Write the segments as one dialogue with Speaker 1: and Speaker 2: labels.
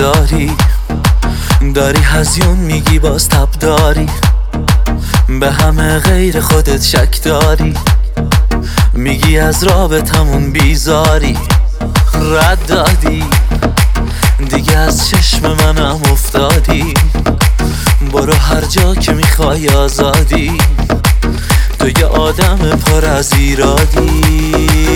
Speaker 1: داری هزیون میگی باز تب داری، به همه غیر خودت شک داری، میگی از رابطمون بیزاری. رد دادی دیگه از چشم منم افتادی، برو هر جا که میخوای آزادی، تو یه آدم پر از ایرادی.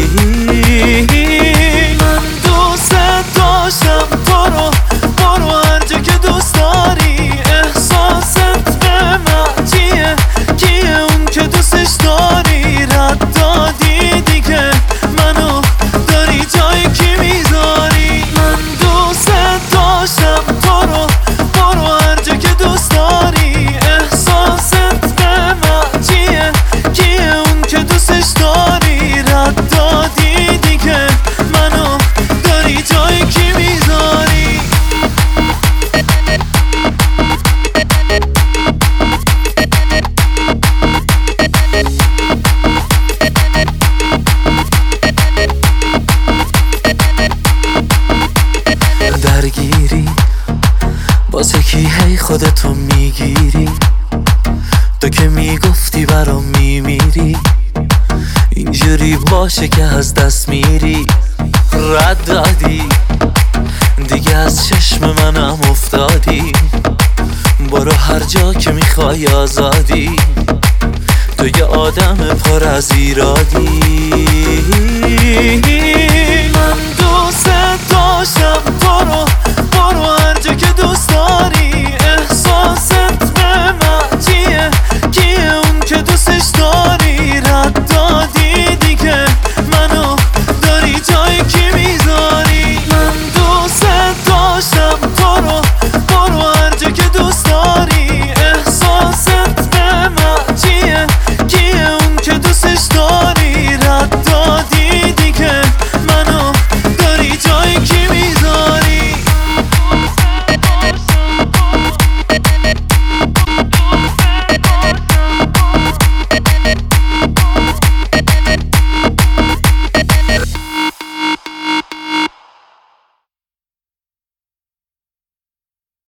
Speaker 1: من دوست داشتم تو رو، برو هر جا که دوست داری. احساست به من چیه؟ کیه اون که دوستش داری؟ رد دادی دیگه منو داری جای کی میذاری؟ من دوست داشتم تو رو، برو هر جا که دوست داری. احساست به من چیه؟ کیه اون که دوستش داری؟ رد دادی دیگه منو داری جای کی میذاری؟ درگیری واسه کی هی خودتو میگیری؟ تو که میگفتی برام میمیری، اینجوری باشه که از دست میری. رد دادی دیگه از چشم منم افتادی، برو هر جا که میخوای آزادی، تو یه آدم پر از ایرادی.